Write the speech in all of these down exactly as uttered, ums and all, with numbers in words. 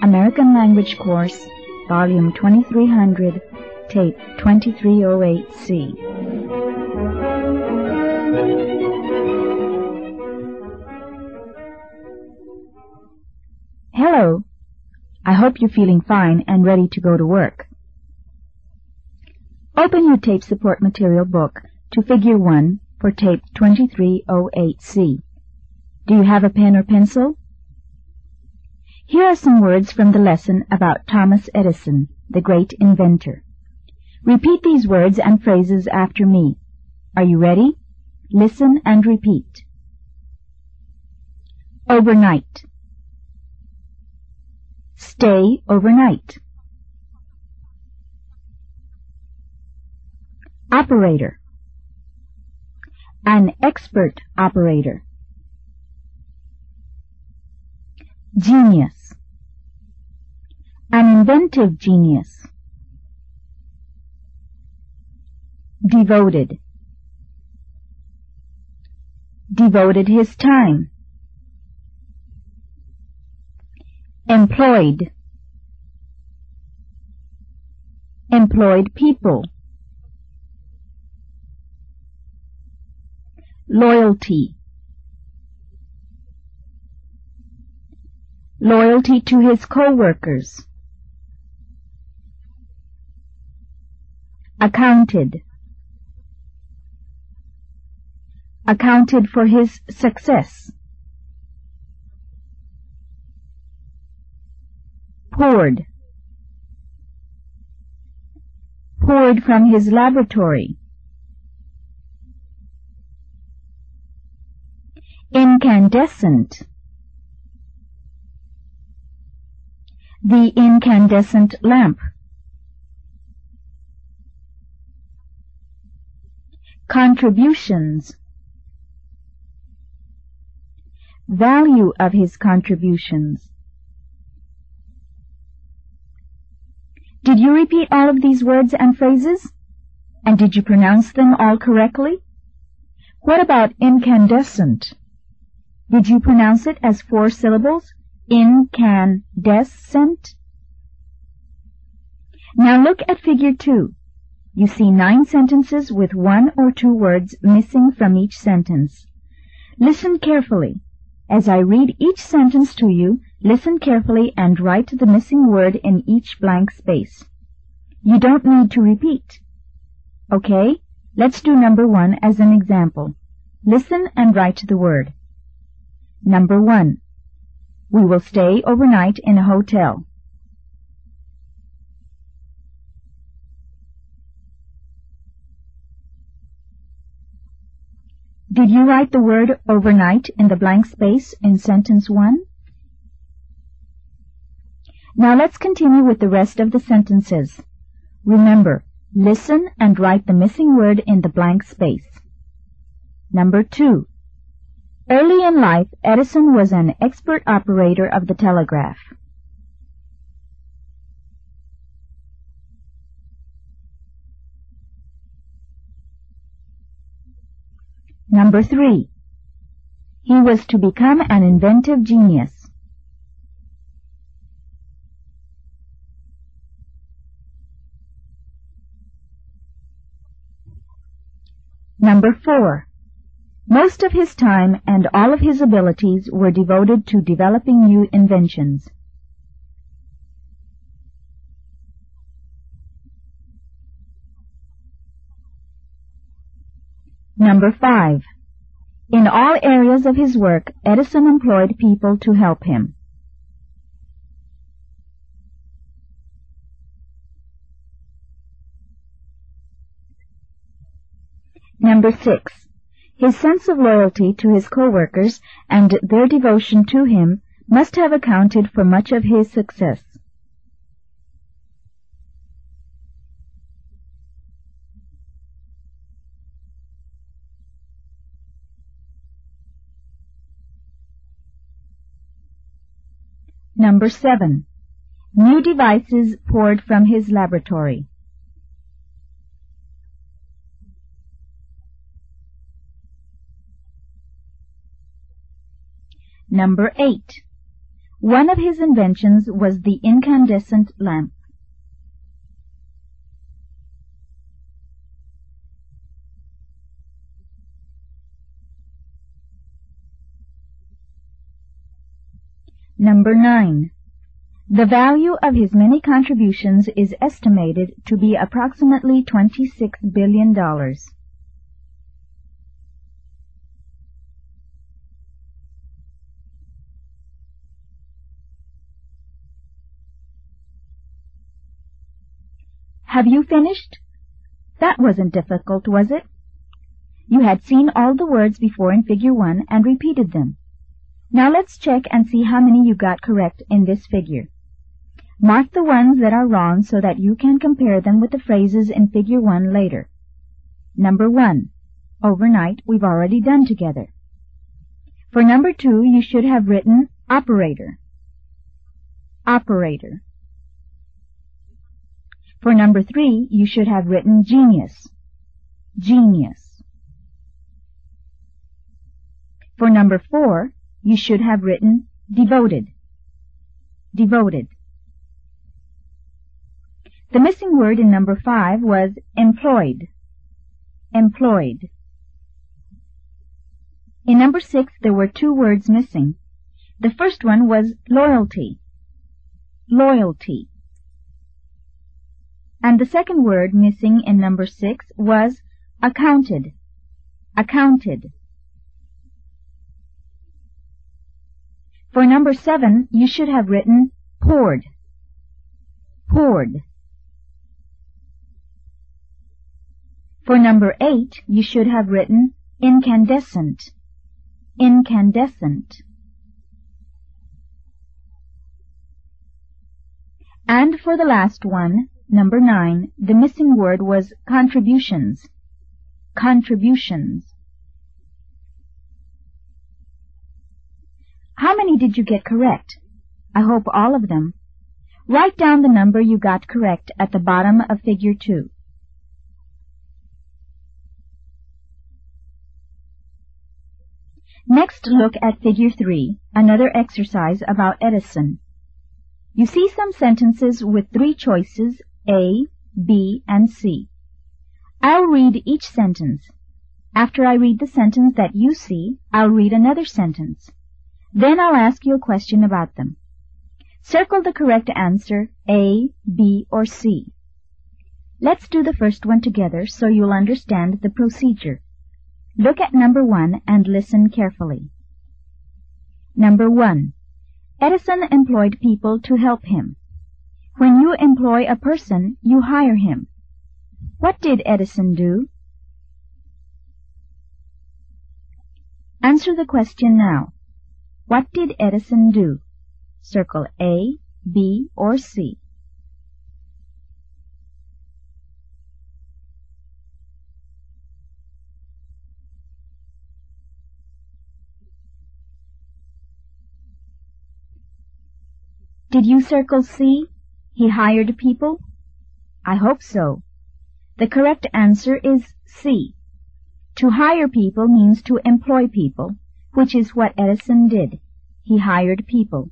American Language Course, Volume twenty-three hundred, Tape twenty-three oh eight C. Hello. I hope you're feeling fine and ready to go to work. Open your tape support material book to Figure one for Tape twenty-three oh eight C. Do you have a pen or pencil? Here are some words from the lesson about Thomas Edison, the great inventor. Repeat these words and phrases after me. Are you ready? Listen and repeat. Overnight. Stay overnight. Operator. An expert operator. Genius. An inventive genius. Devoted. Devoted his time. Employed. Employed people. Loyalty. Loyalty to his co-workers. Accounted. Accounted for his success. Poured. Poured from his laboratory. Incandescent. The incandescent lamp. Contributions. Value of his contributions. Did you repeat all of these words and phrases? And did you pronounce them all correctly? What about incandescent? Did you pronounce it as four syllables? Incandescent? Now look at Figure two. You see nine sentences with one or two words missing from each sentence. Listen carefully. As I read each sentence to you, listen carefully and write the missing word in each blank space. You don't need to repeat. Okay, let's do number one as an example. Listen and write the word. Number one. We will stay overnight in a hotel. Did you write the word overnight in the blank space in sentence one? Now let's continue with the rest of the sentences. Remember, listen and write the missing word in the blank space. Number two. Early in life, Edison was an expert operator of the telegraph. Number three. He was to become an inventive genius. Number four. Most of his time and all of his abilities were devoted to developing new inventions. Number five. In all areas of his work, Edison employed people to help him. Number six. His sense of loyalty to his co-workers and their devotion to him must have accounted for much of his success. Number seven. New devices poured from his laboratory. Number eight. One of his inventions was the incandescent lamp. Number nine. The value of his many contributions is estimated to be approximately twenty-six billion dollars. Have you finished? That wasn't difficult, was it? You had seen all the words before in Figure one and repeated them. Now let's check and see how many you got correct in this figure. Mark the ones that are wrong so that you can compare them with the phrases in Figure one later. Number one. Overnight we've already done together. For number two, you should have written operator. Operator. For number three, you should have written genius. Genius. For number four, you should have written devoted. Devoted. The missing word in number five was employed. Employed. In number six, there were two words missing. The first one was loyalty. Loyalty. And the second word missing in number six was accounted. Accounted. For number seven, you should have written poured. Poured. For number eight, you should have written incandescent. Incandescent. And for the last one, number nine, the missing word was contributions. Contributions. How many did you get correct? I hope all of them. Write down the number you got correct at the bottom of Figure two. Next, look at Figure three, another exercise about Edison. You see some sentences with three choices, A, B, and C. I'll read each sentence. After I read the sentence that you see, I'll read another sentence. Then I'll ask you a question about them. Circle the correct answer, A, B, or C. Let's do the first one together so you'll understand the procedure. Look at number one and listen carefully. Number one. Edison employed people to help him. When you employ a person, you hire him. What did Edison do? Answer the question now. What did Edison do? Circle A, B, or C. Did you circle C? He hired people? I hope so. The correct answer is C. To hire people means to employ people, which is what Edison did. He hired people.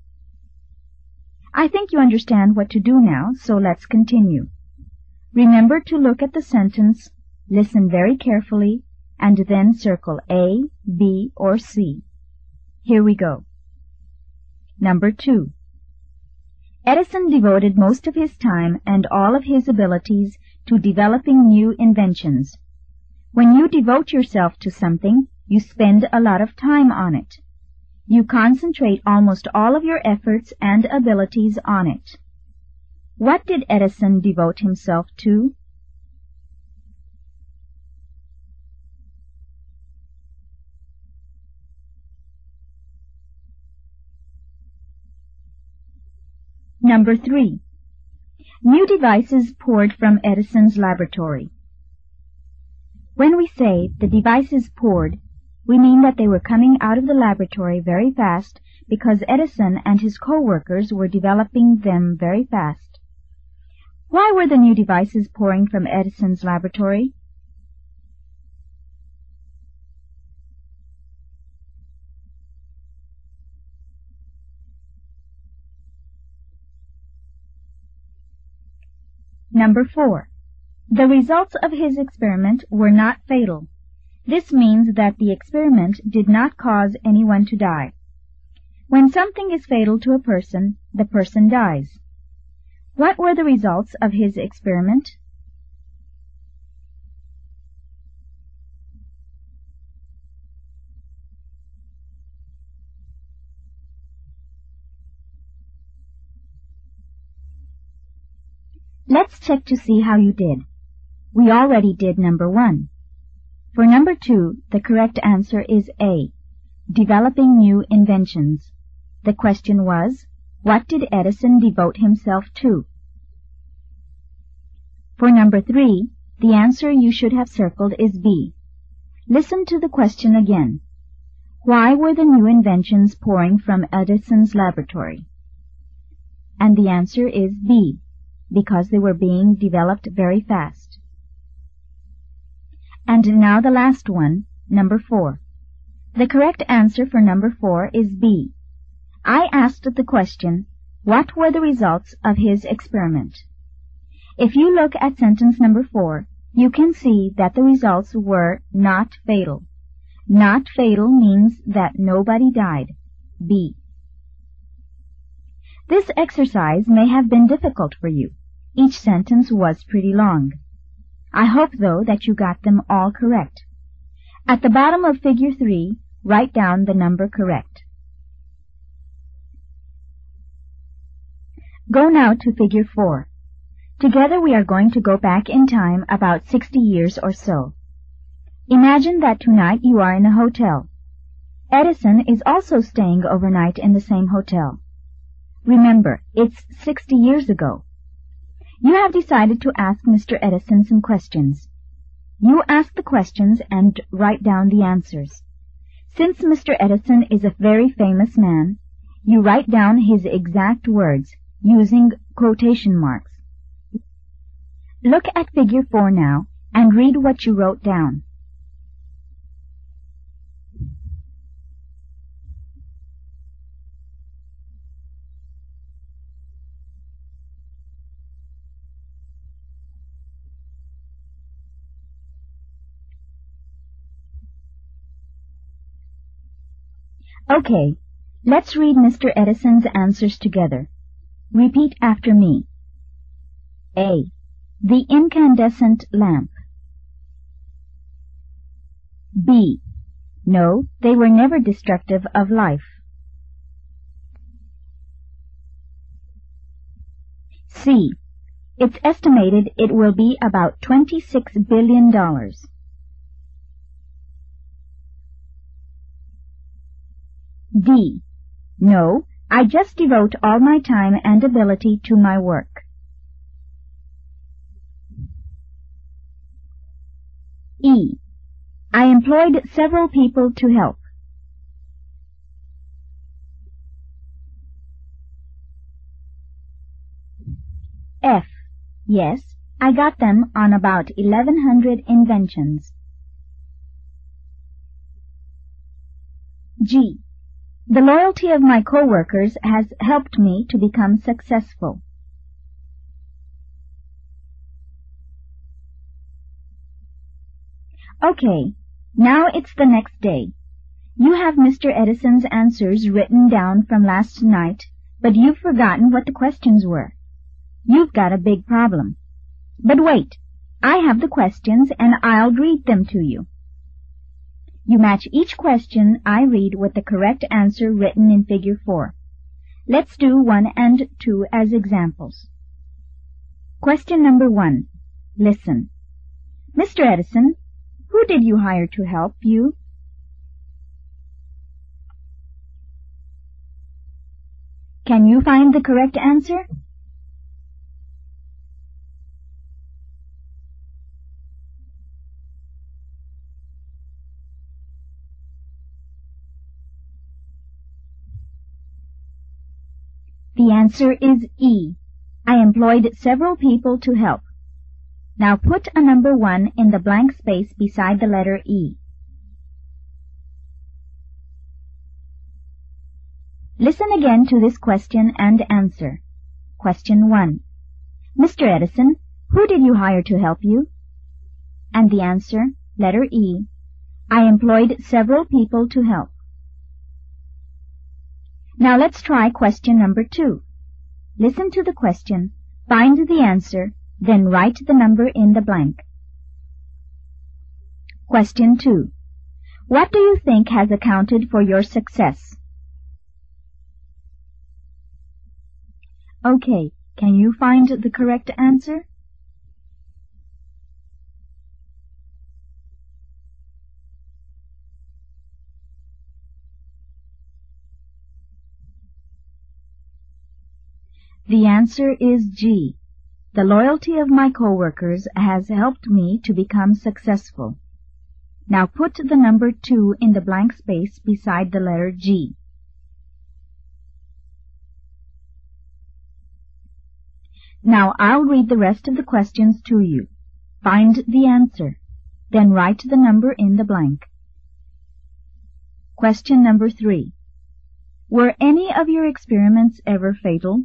I think you understand what to do now, so let's continue. Remember to look at the sentence, listen very carefully, and then circle A, B, or C. Here we go. Number two. Edison devoted most of his time and all of his abilities to developing new inventions. When you devote yourself to something, you spend a lot of time on it. You concentrate almost all of your efforts and abilities on it. What did Edison devote himself to? Number three. New devices poured from Edison's laboratory. When we say the devices poured, we mean that they were coming out of the laboratory very fast because Edison and his co-workers were developing them very fast. Why were the new devices pouring from Edison's laboratory? Number four. The results of his experiment were not fatal. This means that the experiment did not cause anyone to die. When something is fatal to a person, the person dies. What were the results of his experiment? Let's check to see how you did. We already did number one. For number two, the correct answer is A, developing new inventions. The question was, what did Edison devote himself to? For number three, the answer you should have circled is B. Listen to the question again. Why were the new inventions pouring from Edison's laboratory? And the answer is B, because they were being developed very fast. And now the last one, number four. The correct answer for number four is B. I asked the question, what were the results of his experiment? If you look at sentence number four, you can see that the results were not fatal. Not fatal means that nobody died. B. This exercise may have been difficult for you. Each sentence was pretty long. I hope, though, that you got them all correct. At the bottom of figure three, write down the number correct. Go now to figure four. Together we are going to go back in time about sixty years or so. Imagine that tonight you are in a hotel. Edison is also staying overnight in the same hotel. Remember, it's sixty years ago. You have decided to ask Mister Edison some questions. You ask the questions and write down the answers. Since Mister Edison is a very famous man, you write down his exact words using quotation marks. Look at figure four now and read what you wrote down. Okay, let's read Mister Edison's answers together. Repeat after me. A. The incandescent lamp. B. No, they were never destructive of life. C. It's estimated it will be about twenty-six billion dollars. D. No, I just devote all my time and ability to my work. E. I employed several people to help. F. Yes, I got them on about eleven hundred inventions. G. The loyalty of my co-workers has helped me to become successful. Okay, now it's the next day. You have Mister Edison's answers written down from last night, but you've forgotten what the questions were. You've got a big problem. But wait, I have the questions and I'll read them to you. You match each question I read with the correct answer written in figure four. Let's do one and two as examples. Question number one. Listen. Mister Edison, who did you hire to help you? Can you find the correct answer? The answer is E. I employed several people to help. Now put a number one in the blank space beside the letter E. Listen again to this question and answer. Question one. Mister Edison, Who did you hire to help you? And the answer, letter E, I employed several people to help. Now let's try question number two. Listen to the question, find the answer, then write the number in the blank. Question two. What do you think has accounted for your success? Okay, can you find the correct answer? The answer is G. The loyalty of my coworkers has helped me to become successful. Now put the number two in the blank space beside the letter G. Now I'll read the rest of the questions to you. Find the answer. Then write the number in the blank. Question number three. Were any of your experiments ever fatal?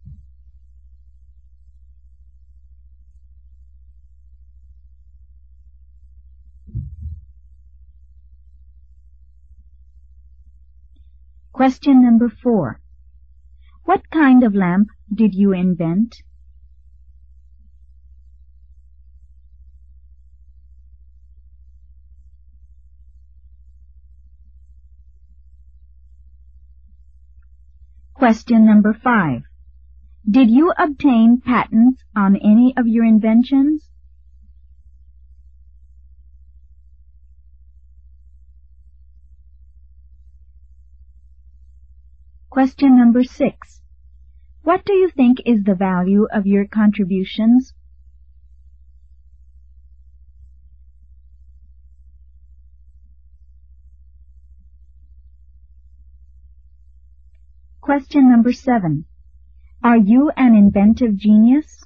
Question number four. What kind of lamp did you invent? Question number five. Did you obtain patents on any of your inventions? Question number six. What do you think is the value of your contributions? Question number seven. Are you an inventive genius?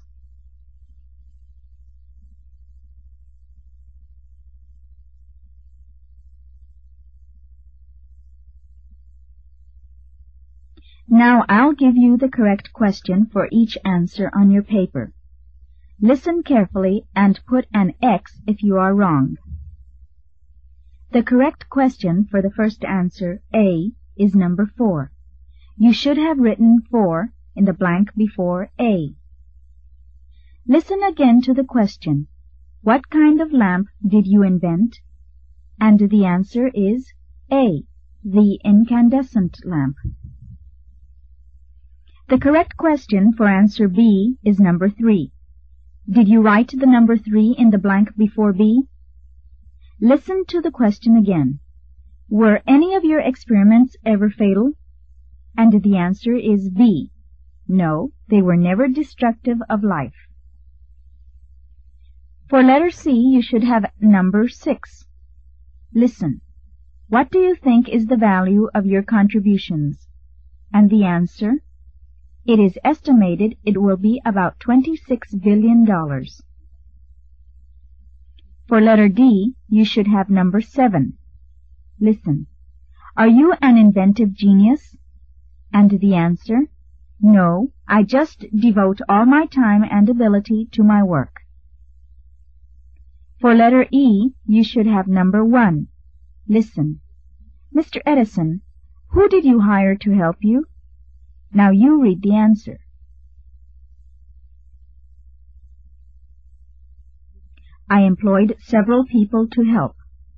Now I'll give you the correct question for each answer on your paper. Listen carefully and put an X if you are wrong. The correct question for the first answer, A, is number four. You should have written four in the blank before A. Listen again to the question. What kind of lamp did you invent? And the answer is A, the incandescent lamp. The correct question for answer B is number three. Did you write the number three in the blank before B? Listen to the question again. Were any of your experiments ever fatal? And the answer is B. No, they were never destructive of life. For letter C, you should have number six. Listen. What do you think is the value of your contributions? And the answer? It is estimated it will be about twenty-six billion dollars. For letter D, you should have number seven. Listen. Are you an inventive genius? And the answer? No, I just devote all my time and ability to my work. For letter E, you should have number one. Listen. Mister Edison, who did you hire to help you? Now you read the answer. I employed several people to help.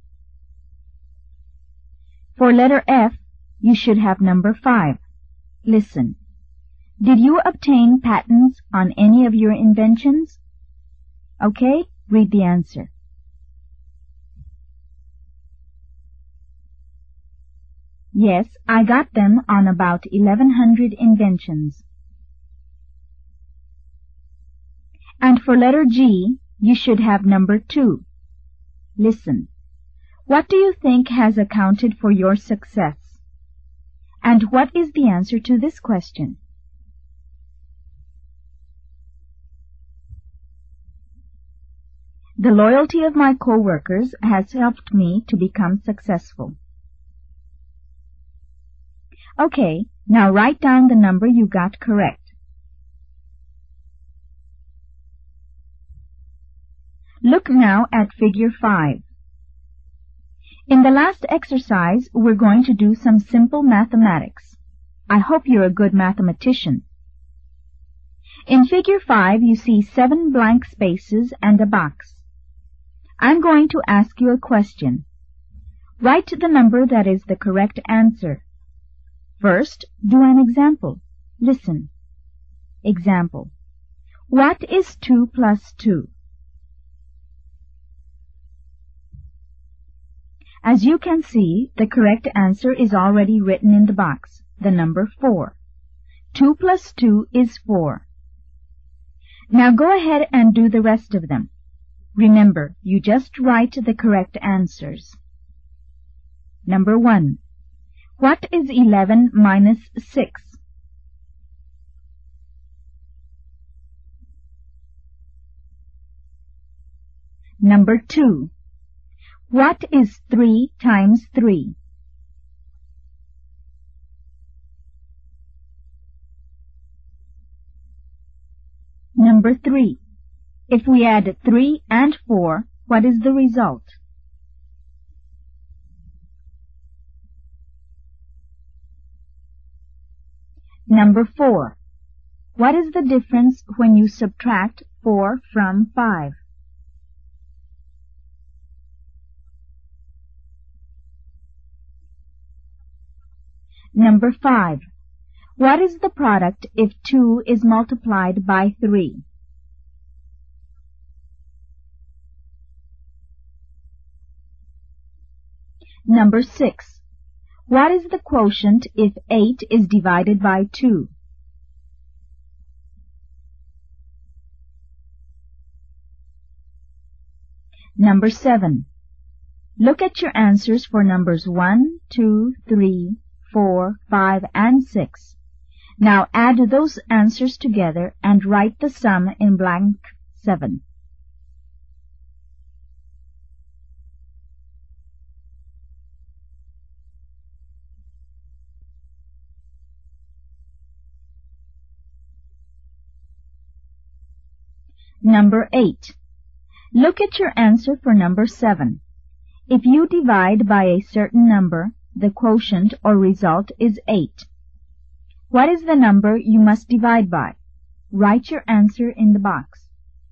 For letter F, you should have number five. Listen. Did you obtain patents on any of your inventions? Okay, read the answer. Yes, I got them on about eleven hundred inventions. And for letter G, you should have number two. Listen. What do you think has accounted for your success? And what is the answer to this question? The loyalty of my co-workers has helped me to become successful. Okay, now write down the number you got correct. Look now at figure five. In the last exercise, we're going to do some simple mathematics. I hope you're a good mathematician. In figure five, you see seven blank spaces and a box. I'm going to ask you a question. Write the number that is the correct answer. First, do an example. Listen. Example. What is two plus two? As you can see, the correct answer is already written in the box, the number four. two plus two is four. Now go ahead and do the rest of them. Remember, you just write the correct answers. Number one. What is eleven minus six? Number two. What is three times three? Number three. If we add three and four, what is the result? Number four. What is the difference when you subtract four from five? Number five. What is the product if two is multiplied by three? Number six. What is the quotient if eight is divided by two? Number seven. Look at your answers for numbers one, two, three, four, five, and six. Now add those answers together and write the sum in blank seven. Number eight. Look at your answer for number seven. If you divide by a certain number, the quotient or result is eight. What is the number you must divide by? Write your answer in the box.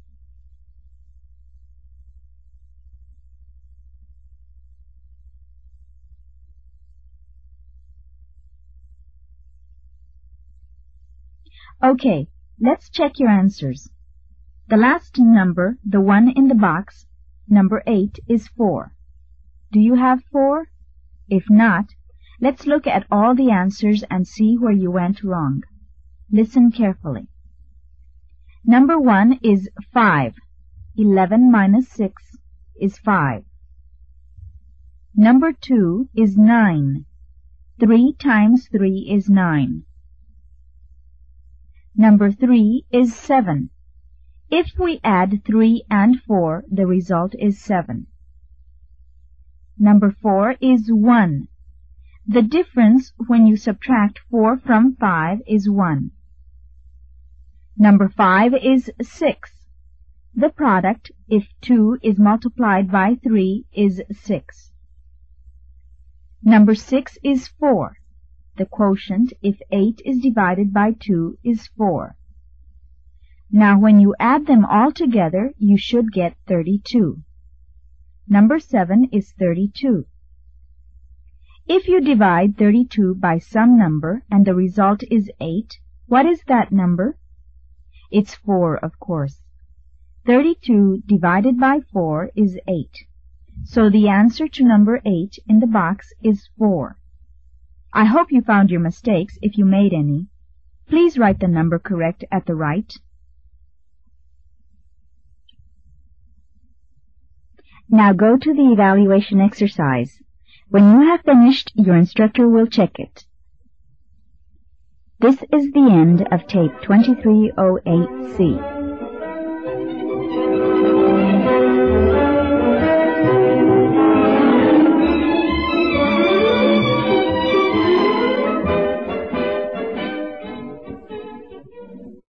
Okay, let's check your answers. The last number, the one in the box, number eight, is four. Do you have four? If not, let's look at all the answers and see where you went wrong. Listen carefully. Number one is five. Eleven minus six is five. Number two is nine. Three times three is nine. Number three is seven. If we add three and four, the result is seven. Number four is one. The difference when you subtract four from five is one. Number five is six. The product, if two is multiplied by three, is six. Number six is four. The quotient, if eight is divided by two, is four. Now when you add them all together, you should get thirty-two. Number seven is thirty-two. If you divide thirty-two by some number and the result is eight, what is that number? It's four, of course. thirty-two divided by four is eight. So the answer to number eight in the box is four. I hope you found your mistakes if you made any. Please write the number correct at the right. Now go to the evaluation exercise. When you have finished, your instructor will check it. This is the end of tape twenty-three oh eight C.